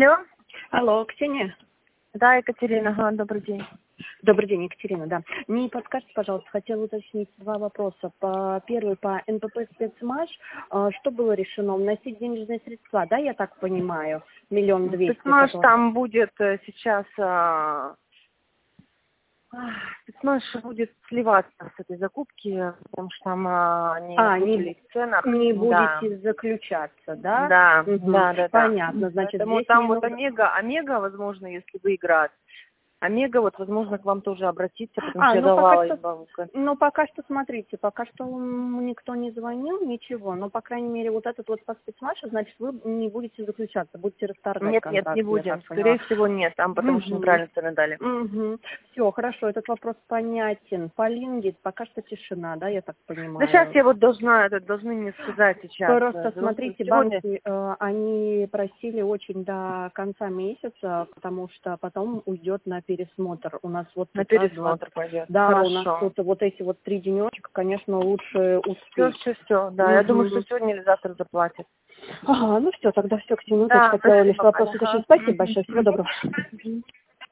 Алло. Алло, Ксения? Да, Екатерина, ага, добрый день. Добрый день, Екатерина, да. Не подскажете, пожалуйста, хотела уточнить два вопроса. Первый по НПП «Спецмаш». Что было решено? Вносить денежные средства, да, я так понимаю? 1 200 000. Спецмаш там будет сейчас... Спецмаш будет сливаться с этой закупки, потому что там они были в ценах. Не будете заключаться, да? Да, Угу. да. Понятно, значит, поэтому здесь там вот Омега, возможно, если выиграть. Омега, вот, возможно, к вам тоже обратиться, потому что я давала им бабушка. Ну, пока что, смотрите, пока что никто не звонил, ничего, но, по крайней мере, вот этот вот по спецмашу, значит, вы не будете заключаться, будете расторгать контракт. Нет, не будем, скорее всего, нет, там, потому что неправильно цены дали. Все, хорошо, этот вопрос понятен. По Линге пока что тишина, да, я так понимаю? Да сейчас я вот должны мне сказать сейчас. Просто смотрите, банки, они просили очень до конца месяца, потому что потом уйдет на пересмотр. У нас вот на пересмотр пойдет. Да, хорошо. У нас тут вот эти вот 3 денечка, конечно, лучше успеть. Все, да. Я думаю, что сегодня или завтра заплатят. Ага, ну все, тогда все, Ксения, да, хотела лишь вопрос уточнить. Спасибо большое, всего доброго.